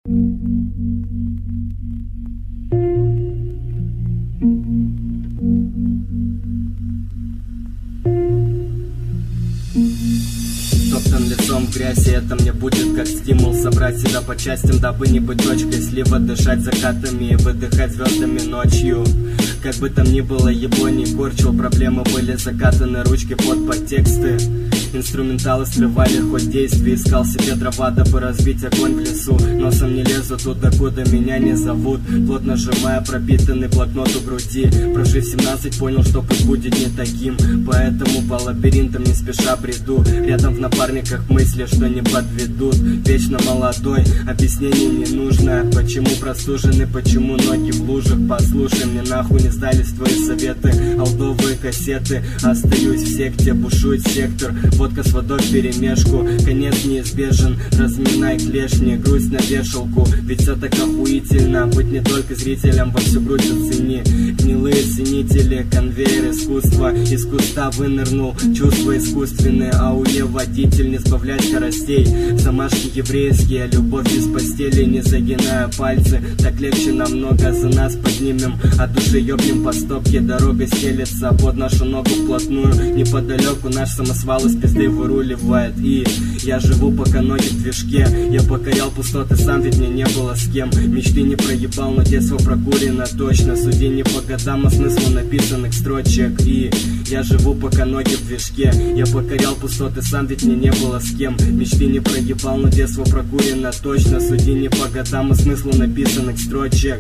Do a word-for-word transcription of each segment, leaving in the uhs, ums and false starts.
Топтан лицом в грязь, и это мне будет как стимул собрать себя по частям, дабы не быть точкой слива, дышать закатами и выдыхать звездами ночью. Как бы там ни было, ебло не корчил, проблемы были закатаны ручки под подтексты. Инструменталы скрывали хоть действий, искал себе дрова, дабы разбить огонь в лесу. Носом не лезу туда, куда меня не зовут, плотно сжимая пропитанный блокнот у груди. Прожив семнадцать, понял, что путь будет не таким, поэтому по лабиринтам не спеша бреду. Рядом в напарниках мысли, что не подведут. Вечно молодой, объяснений не нужно. Почему простужены, почему ноги в лужах? Послушай, мне нахуй не сдались твои советы, алдовые кассеты. Остаюсь в секте, бушует сектор, водка с водой вперемешку, конец неизбежен, разминай клешни, грусть на вешалку. Ведь все так охуительно, быть не только зрителем, во всю грудь оцени. Гнилые ценители, конвейер искусства, из куста вынырнул, чувства искусственные. Ауе водитель, не сбавлять скоростей, замашки еврейские, любовь без постели, не загиная пальцы. Так легче намного, за нас поднимем, от души ёбнем по стопке. Дорога стелется под нашу ногу вплотную, неподалеку наш самосвал из пизды выруливает. И я живу, пока ноги в движке, я покорял пустоты сам, ведь мне не было с кем. Мечты не проебал, но детство прокурено точно. Суди не по годам, а смыслу написанных строчек. И я живу, пока ноги в движке, я покорял пустоты сам, ведь мне не было с кем. Мечты не проебал, но детство прокурено точно. Суди не по годам, а смыслу написанных строчек.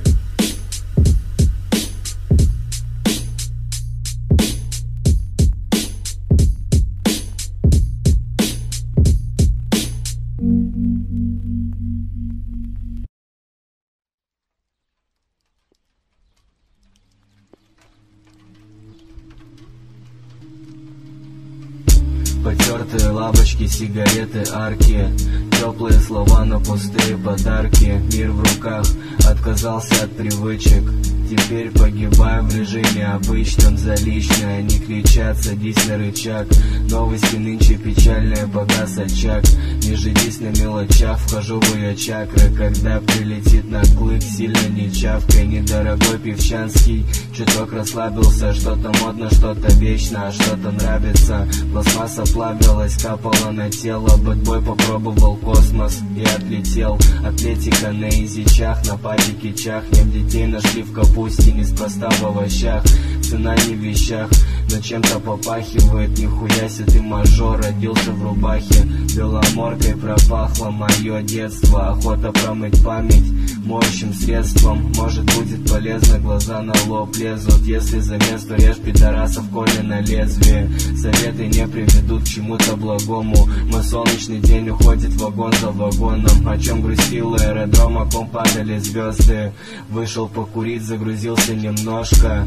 Потертые лавочки, сигареты, арки, теплые слова, но пустые подарки. Мир в руках, отказался от привычек, теперь погибаю в режиме обычном. За личное не кричат, садись на рычаг. Новости нынче печальные, погас очаг. Не жидись на мелочах, вхожу в ее чакры. Когда прилетит на клык, сильно не чавкай. Недорогой певчанский, чуток расслабился. Что-то модно, что-то вечно, а что-то нравится. Пластмасса плавилась, капала на тело. Бэтбой попробовал космос и отлетел. Атлетика на изичах, на патике чахнем. Детей нашли в капусте, неспроста в овощах. Цена не в вещах, но чем-то попахивает. Нихуя себе ты мажор, родился в рубахе. Беломоркой пропахло мое детство. Охота промыть память моющим средством. Может будет полезно, глаза на лоб лезут. Если за место режь пидорасов, коли на лезвие. Советы не приведут к чему-то благому. Мой солнечный день уходит вагон за вагоном. О чем грустил аэродром, о ком падали звезды. Вышел покурить, загрузился немножко.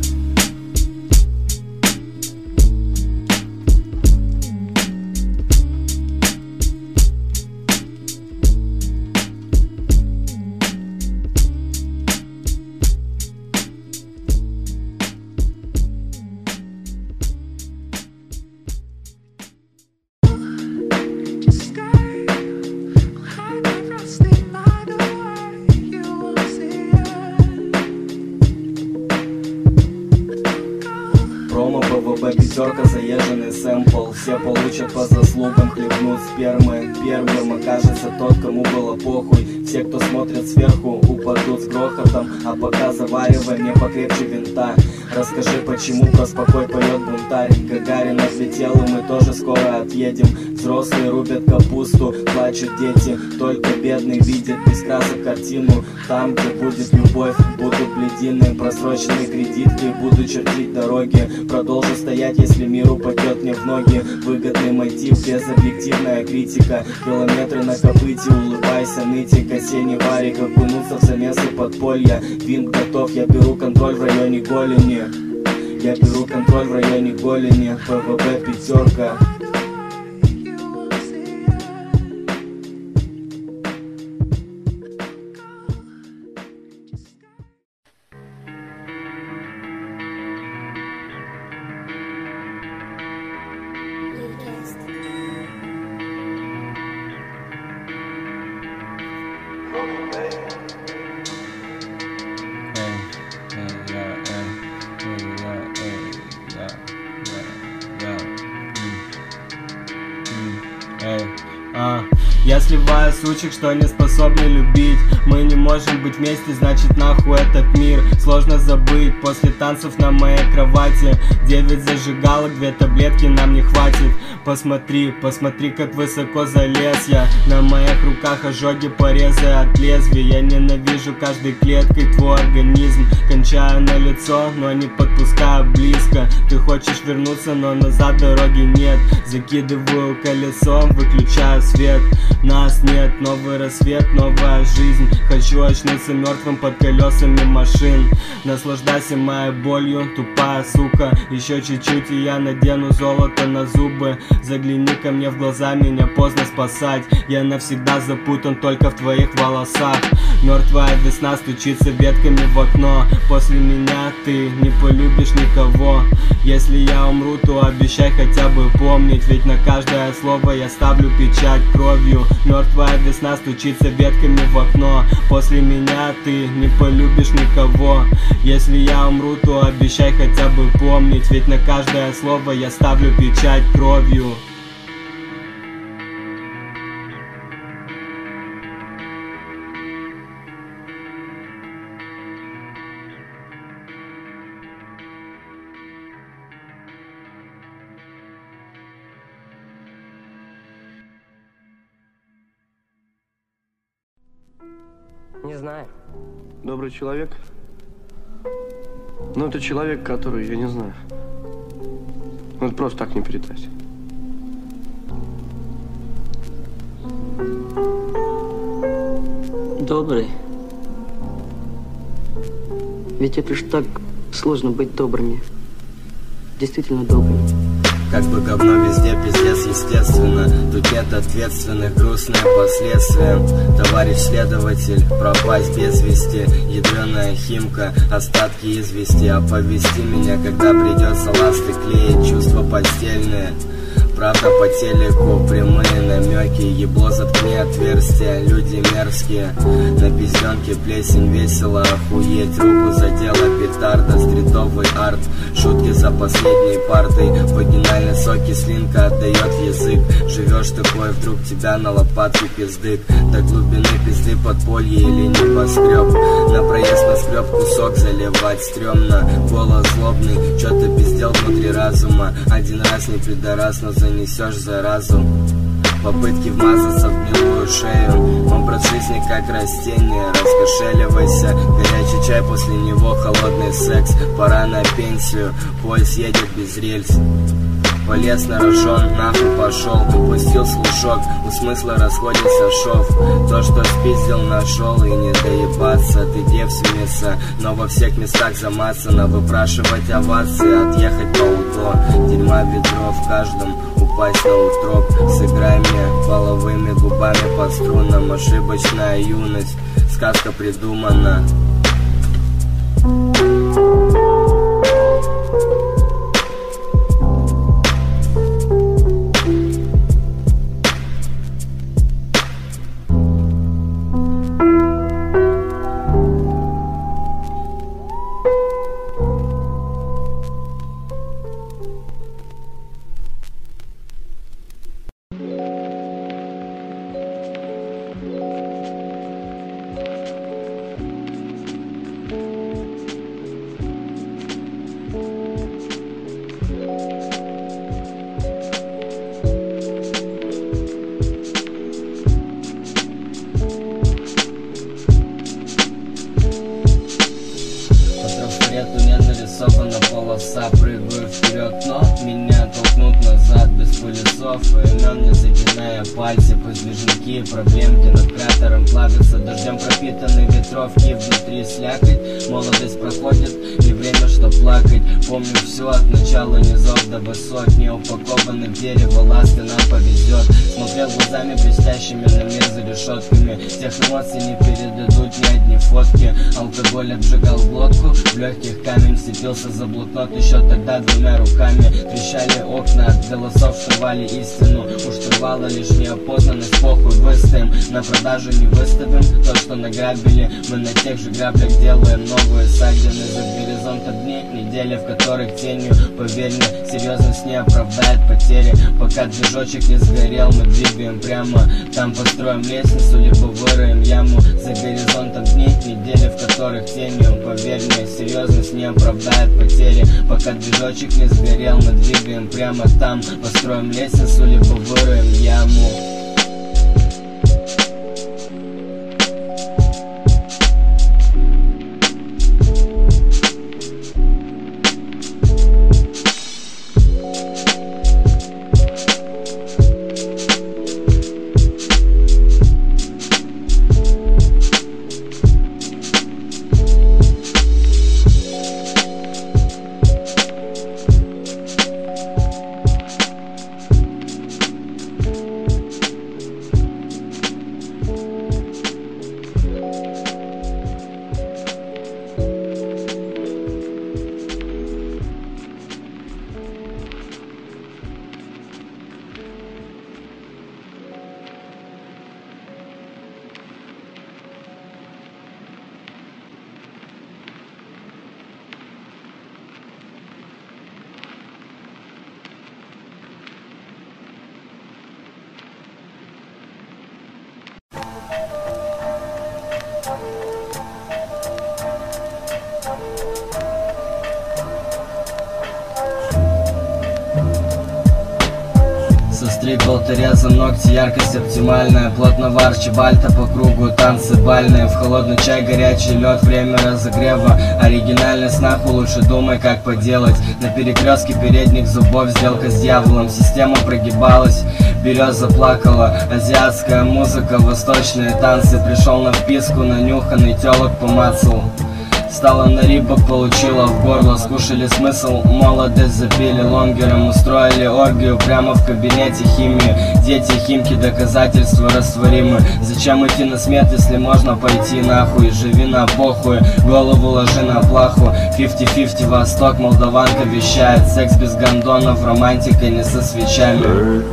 ПВБ пятерка, заезженный сэмпл. Все получат по заслугам, хлебнут спермы. Первым окажется тот, кому было похуй. Все, кто смотрит сверху, упадут с грохотом. А пока заваривай мне покрепче винта. Расскажи, почему про спокой поет бунтарь. Гагарин отлетел, и мы тоже скоро отъедем. Взрослые рубят капусту, плачут дети. Только бедный видит без красок картину. Там, где будет любовь, будут бледины. Просроченные кредитки, буду чертить дороги. Продолжу стоять, если мир упадет мне в ноги. Выгодный мотив, безобъективная критика. Километры на копыте, улыбайся, нытик. Осенний варик, окунуться в замесы подполья. Винт готов, я беру контроль в районе голени. Я беру контроль в районе голени. ПВБ пятерка. Baby. сливая сучек, что не способны любить. Мы не можем быть вместе, значит нахуй этот мир. Сложно забыть после танцев на моей кровати. Девять зажигалок, две таблетки нам не хватит. Посмотри, посмотри, как высоко залез я. На моих руках ожоги, порезы от лезвия. Я ненавижу каждой клеткой твой организм. Кончаю на лицо, но не подпускаю близко. Ты хочешь вернуться, но назад дороги нет. Закидываю колесо, выключаю свет. Нас нет, новый рассвет, новая жизнь. Хочу очнуться мертвым под колесами машин. Наслаждайся моей болью, тупая сука. Еще чуть-чуть и я надену золото на зубы. Загляни ко мне в глаза, меня поздно спасать. Я навсегда запутан только в твоих волосах. Мертвая весна стучится ветками в окно. После меня ты не полюбишь никого. Если я умру, то обещай хотя бы помнить. Ведь на каждое слово я ставлю печать кровью. Мертвая весна стучится ветками в окно. После меня ты не полюбишь никого. Если я умру, то обещай хотя бы помнить. Ведь на каждое слово я ставлю печать кровью. Не знаю. Добрый человек? Ну, это человек, который, я не знаю. Вот просто так не передать. Добрый. Ведь это ж так сложно быть добрыми. Действительно добрыми. Как бы говно везде, пиздец, естественно. Тут нет ответственных, грустные последствия. Товарищ следователь, пропасть без вести. Ядреная химка, остатки извести. Оповести меня, когда придется ласты клеить. Чувства постельные, правда по телеку, прямые намеки. Ебло, заткни отверстия, люди мерзкие. На пизденке плесень, весело охуеть. Руку задела петарда, стритовый арт. Шутки за последней партой. Вагинальный сок, кислинка отдает язык. Живешь такой, вдруг тебя на лопатке пиздык. До глубины пизды подполье или небоскреб. На проезд наскреб кусок заливать стрёмно. Голос злобный, чё ты пиздел внутри разума. Один раз не пидорас, но занесешь заразу. Попытки вмазаться в гнилую шею. Образ жизни как растение, раскошеливайся. Горячий чай, после него холодный секс. Пора на пенсию, поезд едет без рельс. Полез на рожон, нахуй пошел. Пустил слушок, у смысла расходится шов. То, что спиздил, нашел и не доебаться. Ты девственница, но во всех местах замацано. Выпрашивать овации, отъехать по УДО. Дерьма ведро в каждом, упасть на утроп. Сыграй мне половыми губами по струнам. Ошибочная юность, сказка придумана. Полоса, прыгаю вперед, но меня толкнут назад без пылесов и имен, не загиная пальцы. Пусть движники, проблемки над кратером плавятся дождем пропитанные ветровки. Внутри слякоть, молодость проходит, и время, что плакать. Помню все от начала низов до высот. Не упакованы в дерево ласты, нам повезет. Смотрел глазами блестящими на мир за решетками. Тех эмоций не передадут ни одни фотки. Алкоголь обжигал глотку, в легких камень вцепился за блокнот. Еще тогда двумя руками трещали окна, от голосов шивали истину. У штурвала лишь неопознанность, похуй выстоим, на продажу не выставим то, что награбили. Мы на тех же граблях делаем новые ссадины. За горизонтом дней, недели, в которых тенью, поверь мне, серьезность не оправдает потери. Пока движочек не сгорел, мы двигаем прямо. Там построим лестницу, либо выроем яму. За горизонтом дней, недели, в которых тенью, поверь мне, серьезность не оправдает потери. Пока движочек не сгорел, мы двигаем прямо. Там построим лестницу, либо выроем яму. Состриг болторезом ногти, яркость оптимальная. Плотного арчибальта по кругу, танцы бальные. В холодный чай горячий лед, время разогрева. Оригинальность нахуй, лучше думай, как поделать. На перекрестке передних зубов сделка с дьяволом. Система прогибалась, береза плакала. Азиатская музыка, восточные танцы. Пришел на вписку, нанюханный телок помацал. Стала на рибок, получила в горло. Скушали смысл, молодость запили лонгером. Устроили оргию прямо в кабинете химии. Дети химки, доказательства растворимы. Зачем идти на смет, если можно пойти нахуй? Живи на похуй, голову ложи на плаху. пятьдесят на пятьдесят Восток, молдаванка вещает. Секс без гондонов, романтика не со свечами.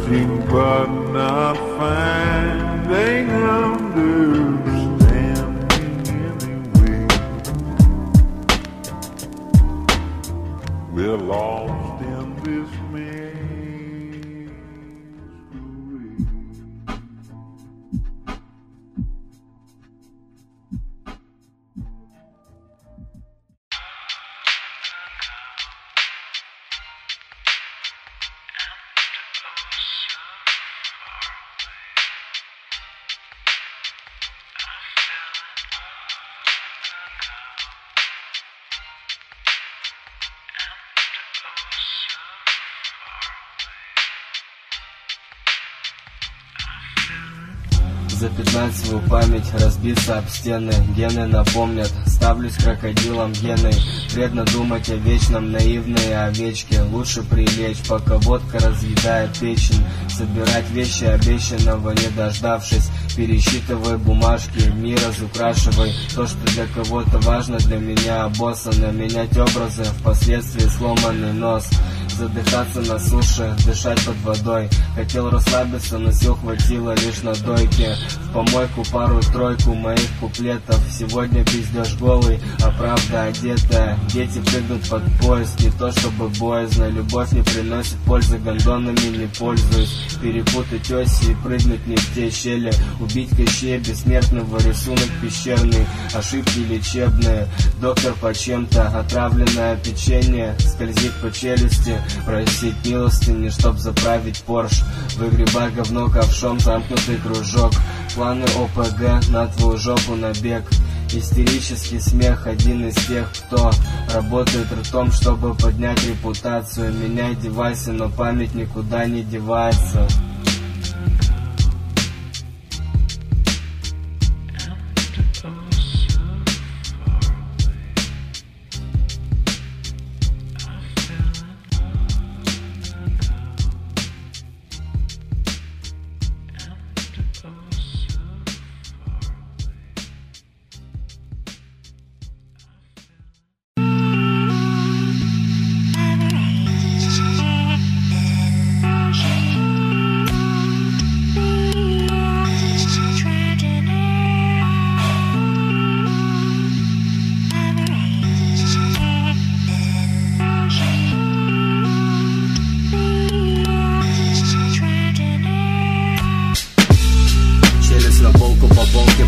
We're lost in this mystery. Запятнать свою память, разбиться об стены. Гены напомнят, ставлюсь крокодилом геной. Вредно думать о вечном, наивные овечки. Лучше прилечь, пока водка разъедает печень. Собирать вещи, обещанного не дождавшись. Пересчитывай бумажки, мир разукрашивай. То, что для кого-то важно, для меня обоссано. Менять образы, впоследствии сломанный нос. Задыхаться на суше, дышать под водой. Хотел расслабиться, но сил хватило лишь на дойке. В помойку пару-тройку моих куплетов. Сегодня пиздешь голый, а правда одетая. Дети прыгнут под поезд, не то чтобы боязно. Любовь не приносит пользы, гондонами не пользуюсь. Перепутать оси и прыгнуть не в те щели. Убить Кощея бессмертного, рисунок пещерный. Ошибки лечебные, доктор по чем-то. Отравленное печенье скользит по челюсти. Просить милостыни, чтоб заправить Порш. Выгребай говно ковшом, замкнутый кружок. Планы ОПГ на твою жопу набег. Истерический смех, один из тех, кто работает ртом, чтобы поднять репутацию. Меняй девайсы, но память никуда не девается.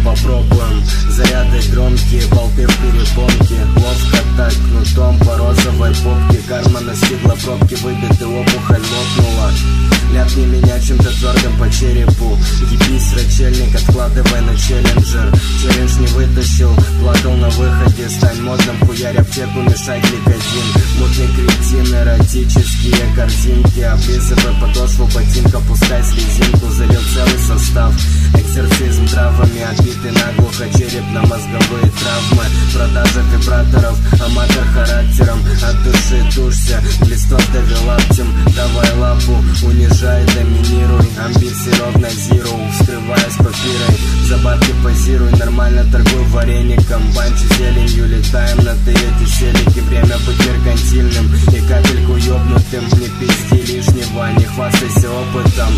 попробуем зарядать громкие болты в перепонке. Ловко так кнутом по розовой попке. Карма настигла пробки, выбиты опухоль лопнула. Ляпни меня чем-то твердым по черепу. Ебись, рачельник, откладывай на челленджер. Челлендж не вытащил, плакал на выходе. Стань модным, хуярь аптеку, мешай гликозин. Мутный кретин, эротические картинки. Облизывай подошву ботинка, пускай слезинку. Залил целый состав. Экзорцизм травами, отбитый наглухо черепно-мозговые травмы. Продажа вибраторов, аматор характером. От души тушься, глистов довел аптем. Давай лапу, унижай, доминируй. Амбиции ровно зиру, вскрываясь папирой. За бабки позируй, нормально торгуй вареником. Банчу зеленью, летаем на Тойоте селике. Время быть меркантильным и капельку ёбнутым. Не пизди лишнего, не хвастайся опытом.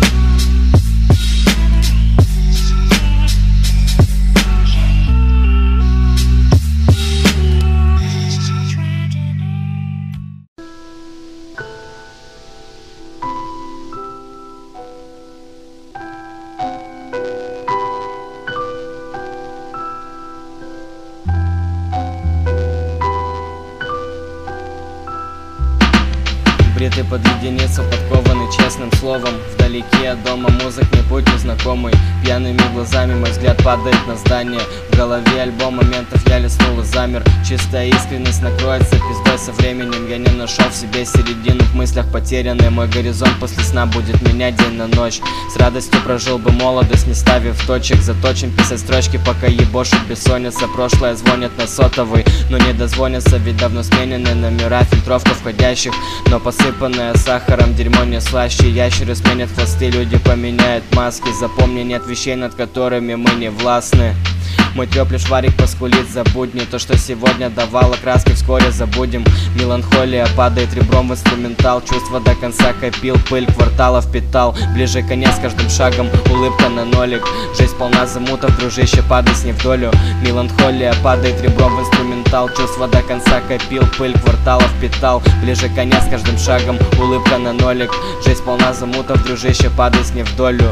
Бритый под единицу, подкованный честным словом. Вдалеке от дома музык не путь незнакомый. Пьяными глазами мой взгляд падает на здание. В голове альбом моментов я листнул и замер. Чистая искренность накроется пиздой со временем. Я не нашел в себе середину, в мыслях потерянный. Мой горизонт после сна будет менять день на ночь. С радостью прожил бы молодость, не ставив точек. Заточим писать строчки, пока ебошит бессонница. Прошлое звонит на сотовый, но не дозвонится, ведь давно сменены номера, фильтровка входящих. Но посыпанное сахаром дерьмо не слаще. Ящеры сменят хвосты, люди поменяют маски. Запомни, нет вещей, над которыми мы не властны. Мой трёп лишь варик поскулит за будни. То, что сегодня давало краски, вскоре забудем. Меланхолия падает ребром в инструментал. Чувства до конца копил, пыль кварталов питал. Ближе конец каждым шагом, улыбка на нолик. Жизнь полна замутов, дружище, падай с ней в долю. Меланхолия падает ребром в инструментал. Чувства до конца копил, пыль кварталов питал. Ближе конец каждым шагом, улыбка на нолик. Жизнь полна замутов, дружище, падай с ней в долю.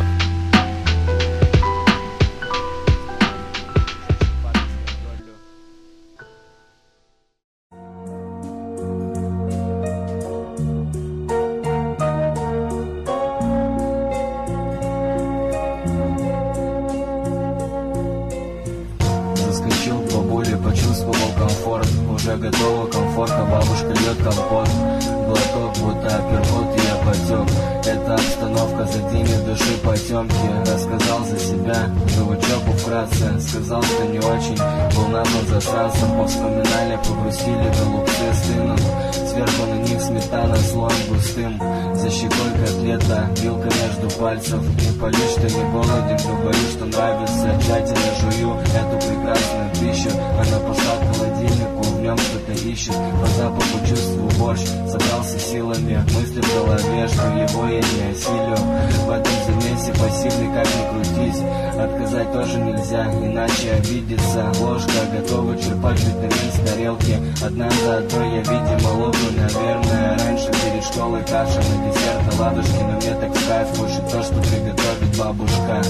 Заскочил к бабуле, почувствовал комфорт. Уже готово комфортно, бабушка льет компот. Глоток, будто апперкот, и я потек. Эта обстановка за день души потемки. Рассказал за себя, за учебу вкратце. Сказал, что не очень, был назван засранцем. Повспоминали, погрустили, голубцы стынут. Сверху на них сметана слоем густым. За щекой котлета, вилка между пальцев. Не палю, что не голоден, говорю, что нравится. Тщательно жую эту прекрасную пищу. Она пошла к холодильнику, в нем что-то ищет. По запаху чувствую борщ, собрался силами. Мысли в голове, что его я не осилю. В этом замесе пассивный, как ни крутись. Отказать тоже нельзя, иначе обидеться. Ложка готова черпать витамин с тарелки. Одна за одной я, видимо, лопну, наверное. Раньше перед школой каша на десерт, ладушки. Но мне так в кайф кушать то, что приготовит бабушка.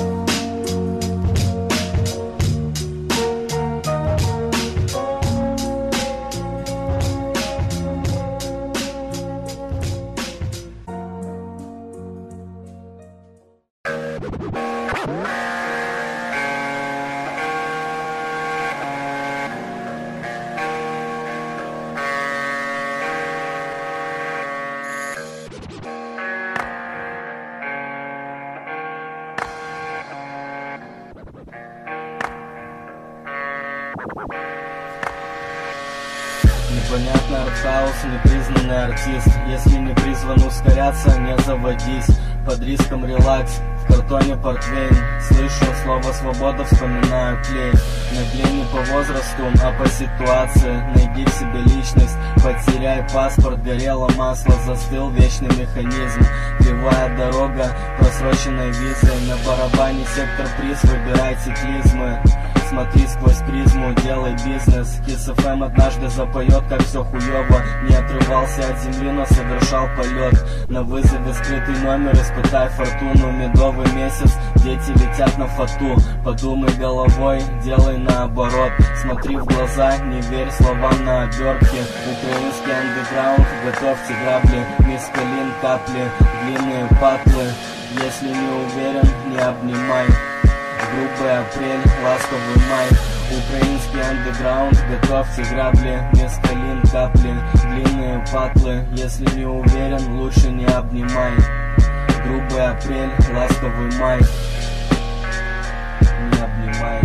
Непонятный артхаус, непризнанный артист. Если не призван ускоряться, не заводись. Под риском релакс, в картоне портвейн. Слышу слово свобода, вспоминаю клей. Наглей не по возрасту, а по ситуации. Найди в себе личность, потеряй паспорт. Горело масло, застыл вечный механизм. Кривая дорога, просроченной визой. На барабане сектор приз, выбирайте клизмы. смотри сквозь призму, делай бизнес. Кис эф эм однажды запоет, как все хуево. Не отрывался от земли, но совершал полет. На вызове скрытый номер, испытай фортуну. Медовый месяц, дети летят на фату. Подумай головой, делай наоборот. Смотри в глаза, не верь словам на обертке. Украинский андеграунд, готовьте грабли. Мисс Калин, капли, длинные патлы. Если не уверен, не обнимай. Грубый апрель, ласковый май. Украинский андеграунд, готовьте грабли. Мисс Калин, капли, длинные патлы. Если не уверен, лучше не обнимай. Грубый апрель, ласковый май. Не обнимай.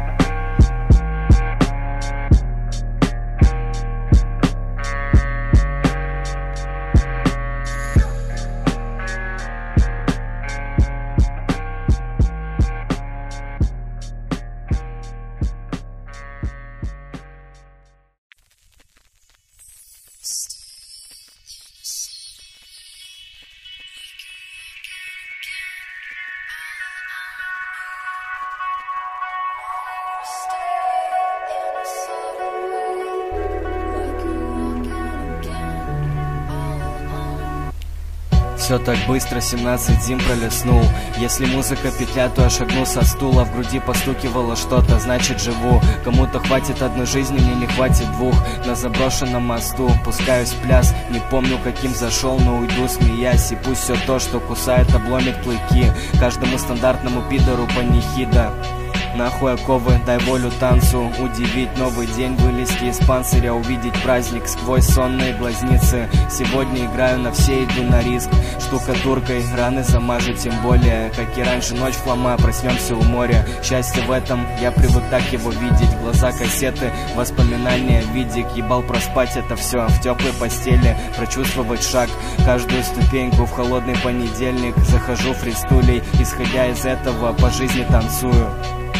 Все так быстро, семнадцать зим пролеснул. Если музыка петля, то я шагну со стула. В груди постукивало что-то, значит живу. Кому-то хватит одной жизни, мне не хватит двух. На заброшенном мосту пускаюсь в пляс. Не помню, каким зашел, но уйду смеясь. И пусть все то, что кусает, обломит клыки. Каждому стандартному пидору панихида. Нахуй оковы, дай волю танцу. Удивить новый день, вылезти из панциря. Увидеть праздник сквозь сонные глазницы. Сегодня играю на все, иду на риск. Штукатуркой раны замажу, тем более. Как и раньше, ночь в хлама, проснемся у моря. Счастье в этом, я привык так его видеть. Глаза кассеты, воспоминания, видик. Ебал проспать это все в теплой постели. Прочувствовать шаг, каждую ступеньку. В холодный понедельник захожу фристулей. Исходя из этого, по жизни танцую.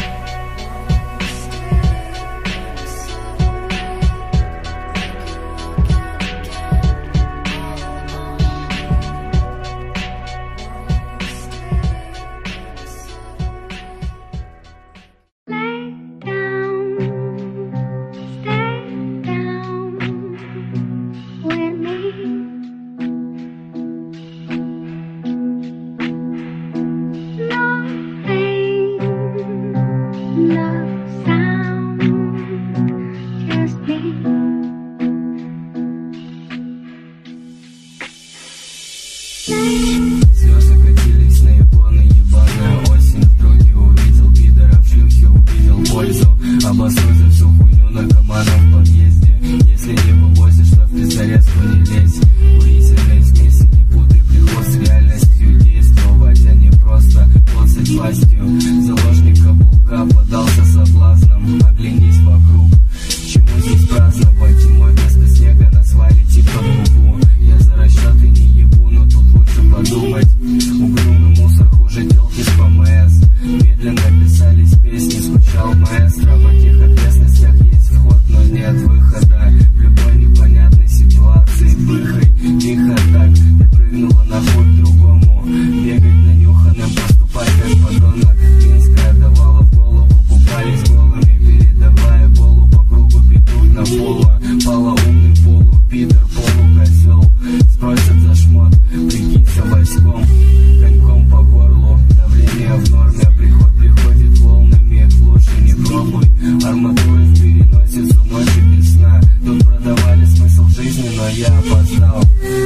Обоснуй за всю хуйню наркомана в подъезде. Если не вывозишь, то в пиздарезку не лезь. Курительные смеси не путай приход с реальностью. Действовать, а не просто ползать властью. Заложник каблука подался соблазном. Оглянись вокруг, чему здесь праздновать? Зимой вместо снега на свале типа губу. Я за расчеты не ебу, но тут лучше подумать. Угрюмый мусор хуже телки с ПМС. Медленно писались песни, скучал маэстро. В этих окрестностях есть вход, но нет выхода. В любой непонятной ситуации пыхай, тихо так. Ты прыгнула на хуй к другому. Бегать нанюханным, поступать как подонок. Финская давала в голову, купались голыми, передавая полу по кругу, петух на полу. Полоумный полу, пидор, полукозел. Спросят за шмот, прикинься войском. Коньком по горлу, давление в норме. Приход приходит волнами, лучше не пробуй. Арматуры в переносицу, ночи без сна. Тут продавали смысл жизни, но я опоздал.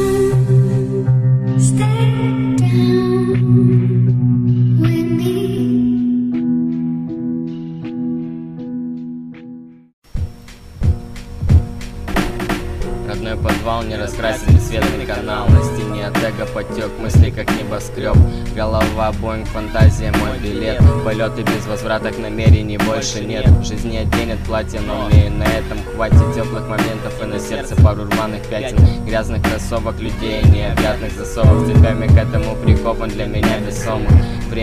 Родной подвал, не раскрасенный светлый канал. На стене от эго потек, мысли как небоскреб. Голова, боинг, фантазия, мой билет. Полеты без возврата, к намерений больше нет. Жизни оденет платье, но мне и на этом хватит. Теплых моментов и на сердце пару рваных пятен. Грязных кроссовок, людей, необъятных засовов. Цепями к этому прикован, для меня весомых. Время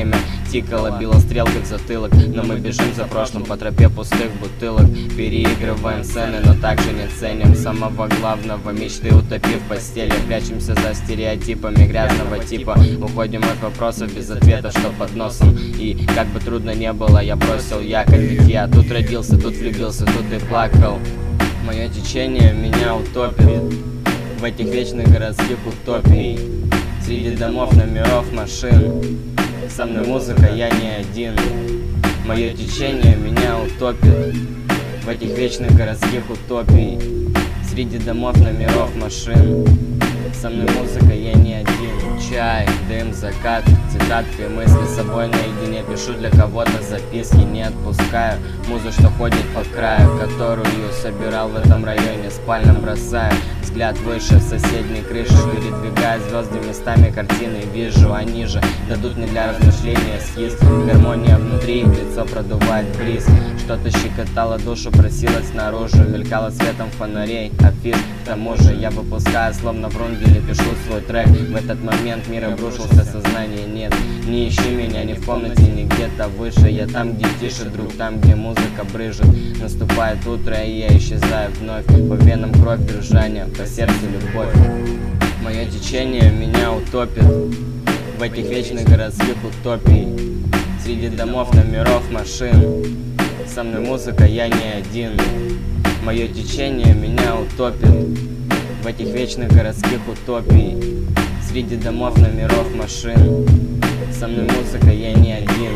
тикала, била стрелкой в затылок. Но мы бежим за прошлым по тропе пустых бутылок. Переигрываем сцены, но также не ценим самого главного, мечты утопив в постели. Прячемся за стереотипами грязного типа. Уходим от вопросов без ответа, что под носом. И как бы трудно не было, я бросил якорь. Ведь я тут родился, тут влюбился, тут и плакал. Мое течение меня утопит в этих вечных городских утопий. Среди домов, номеров, машин. Со мной музыка, я не один. Мое течение меня утопит в этих вечных городских утопий. Среди домов, номеров, машин. Со мной музыка, я не один. Чай, дым, закат, тетрадки, мысли с собой наедине. Пишу для кого-то записки, не отпускаю музу, что ходит по краю, которую собирал в этом районе, спальном бросаю взгляд выше, в соседней крыши, передвигая звезды местами картины. Вижу, они же дадут мне для размышления съезд. Гармония внутри, в лицо продувает бриз. Что-то щекотало душу, просилось наружу, мелькало светом фонарей, афиш. К тому же я выпускаю, словно в рунгеле, пишу свой трек. В этот момент мир обрушился, сознания нет. Не ищи меня ни в комнате, ни где-то выше. Я там, где тише, друг, там, где музыка брыжет. Наступает утро, и я исчезаю вновь. По венам кровь, держание, по сердцу любовь. Мое течение меня утопит в этих вечных городских утопий. Среди домов, номеров, машин. Со мной музыка, я не один. Мое течение меня утопит в этих вечных городских утопий. Среди домов, номеров, машин. Со мной музыка, я не один.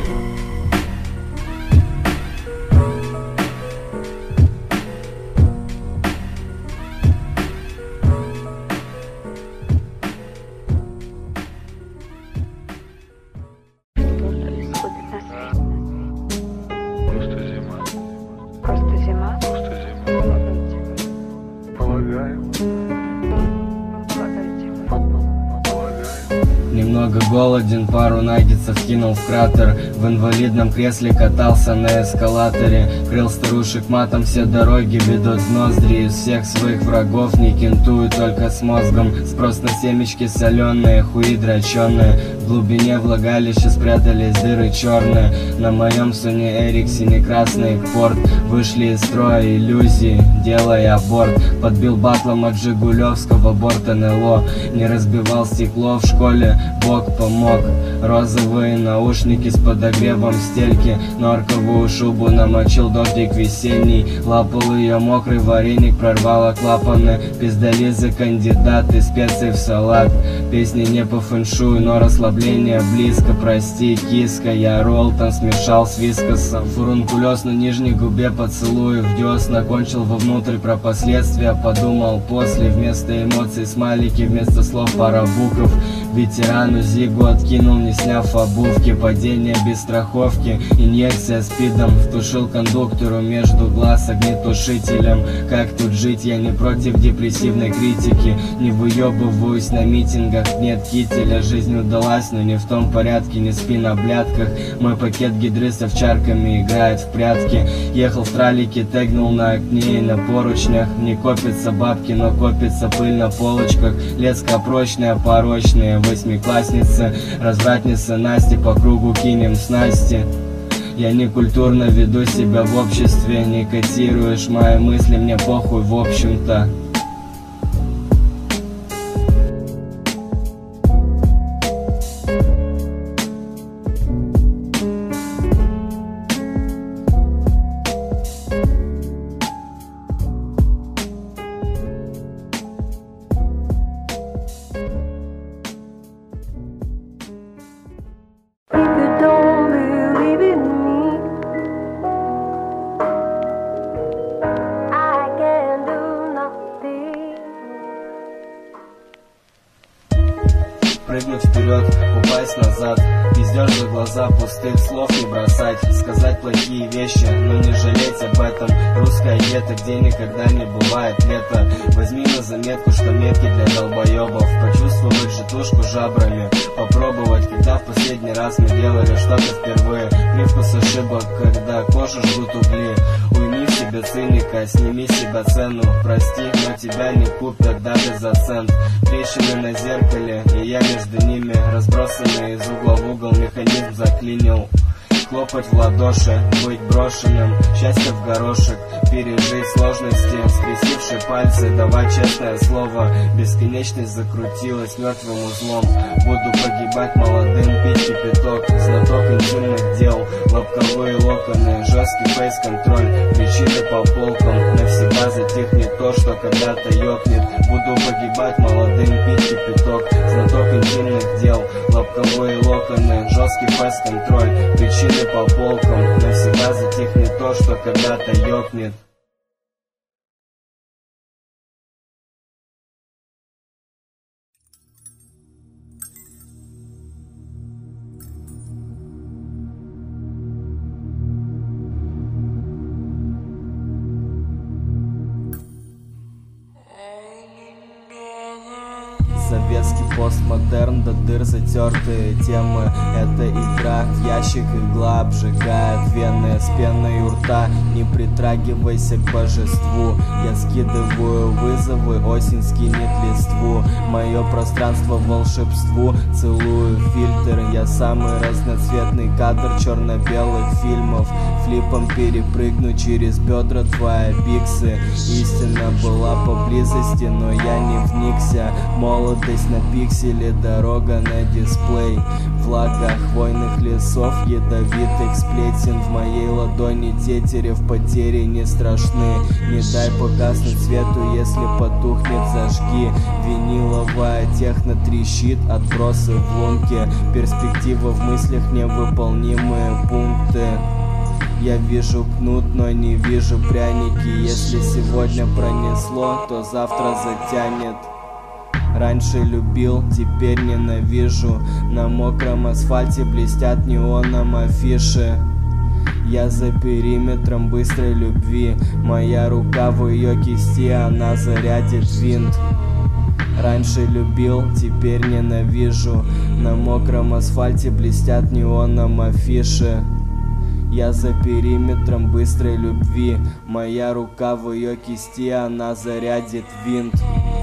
Немного голоден, пару наггетсов кинул в кратер. В инвалидном кресле катался на эскалаторе. Крыл старушек матом, все дороги ведут в ноздри. Из всех своих врагов не кентую, только с мозгом. Спрос на семечки соленые, хуи дроченые. В глубине влагалища спрятались дыры черные. На моем Sony Ericsson красный порт. Вышли из строя иллюзии, делая аборт. Подбил батлом от жигулевского борт эн эл о. Не разбивал стекло в школе, Бог помог. Розовые наушники с подогревом стельки. Норковую шубу намочил дождик весенний. Лапал ее мокрый вареник, прорвало клапаны. Пиздолизы, кандидаты, специи в салат. Песни не по фэншую, но расслабление близко. Прости, киска, я Ролтон смешал с вискосом. Фурункулез на нижней губе, поцелуй в десна. Кончил вовнутрь про последствия, подумал после. Вместо эмоций смайлики, вместо слов пара букв. Ветерану Зигу откинул, не сняв обувки. Падение без страховки, инъекция спидом. Втушил кондуктору между глаз огнетушителем. Как тут жить, я не против депрессивной критики. Не выебываюсь на митингах, нет кителя. Жизнь удалась, но не в том порядке, не спи на блядках. Мой пакет гидры с овчарками играет в прятки. Ехал в тралике, тегнул на окне и на поручнях. Не копятся бабки, но копится пыль на полочках. Леска прочная, порочная. Восьмиклассница, развратница Насти, по кругу кинем снасти. Я не культурно веду себя в обществе. Не котируешь мои мысли, мне похуй в общем-то. Прыгнуть вперед, упасть назад. Пиздешь за глаза, пустых слов не бросать. Сказать плохие вещи, но не жалеть об этом. Русская гетто, где никогда не бывает лето. Возьми на заметку, что метки для долбоебов. Почувствовать житушку жабрами, попробовать, когда в последний раз мы делали что-то впервые. Привкус ошибок, когда кожу жгут угли. Уйми в себя себе циника, сними с себя цену. Прости, но тебя не купят даже за цент. Трещины на зеркале, и я между ними, разбросанный из угла в угол, механизм заклинил. Хлопать в ладоши, быть брошенным, счастье в горошек, пережить сложности, скрестившие пальцы, давать честное слово. Бесконечность закрутилась мертвым узлом. Буду погибать молодым, пить кипяток, знаток интимных дел, лобковые локоны, жесткий фейс-контроль, причины по полкам. Навсегда затихнет то, что когда-то ёкнет. Буду погибать молодым, пить кипяток, знаток интимных дел, лобковые локоны, жесткий фейс-контроль, причины по полкам. Навсегда затихнет то, что когда-то ёкнет. Советский постмодерн, до дыр затертые темы. Это игра в ящик, игла обжигает вены. С пеной у рта не притрагивайся к божеству. Я скидываю вызовы, осень скинет листву. Мое пространство волшебству, целую фильтр. Я самый разноцветный кадр черно-белых фильмов. Флипом перепрыгну через бедра твои биксы. Истина была поблизости, но я не вникся. Молодость на пикселе, дорога на дисплей. Влага хвойных лесов, ядовитых сплетен. В моей ладони тетерев, потери не страшны. Не дай погаснуть свету, если потухнет, зажги. Виниловая техно трещит, отбросы в лунке. Перспектива в мыслях, невыполнимые пункты. Я вижу кнут, но не вижу пряники. Если сегодня пронесло, то завтра затянет. Раньше любил, теперь ненавижу. На мокром асфальте блестят неоном афиши. Я за периметром быстрой любви. Моя рука в ее кисти, она зарядит винт. Раньше любил, теперь ненавижу. На мокром асфальте блестят неоном афиши. Я за периметром быстрой любви. Моя рука в ее кисти, она зарядит винт.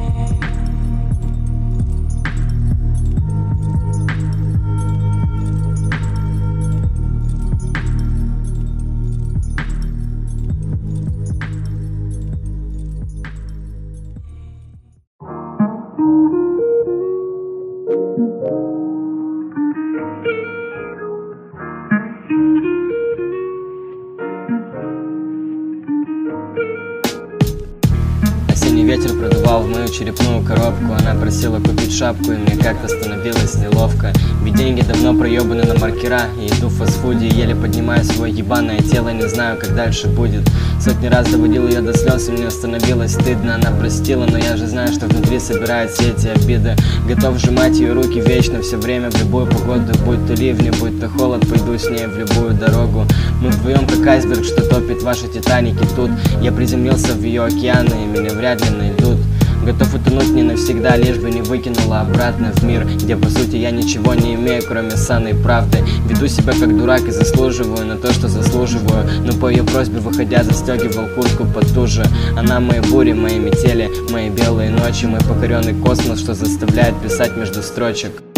Осенний ветер продувал в мою черепную коробку. Она просила купить шапку, и мне как-то становилось неловко. Ведь деньги давно проебаны на маркера. И иду в фастфуде, еле поднимаю свое ебаное тело. Не знаю, как дальше будет. Сотни раз доводил ее до слез, и мне становилось стыдно. Она простила, но я же знаю, что внутри собирает все эти обиды. Готов сжимать ее руки вечно, все время, в любую погоду. Будь то ливни, будь то холод, пойду с ней в любую дорогу. Мы вдвоем как айсберг, что топит ваши титаники. Тут я приземлился в ее океаны, и меня вряд ли найдут. Готов утонуть не навсегда, лишь бы не выкинула обратно в мир, где по сути я ничего не имею, кроме санной правды. Веду себя как дурак и заслуживаю на то, что заслуживаю. Но по ее просьбе, выходя, застегивал куртку потуже. Она мои бури, мои метели, мои белые ночи, мой покоренный космос, что заставляет писать между строчек.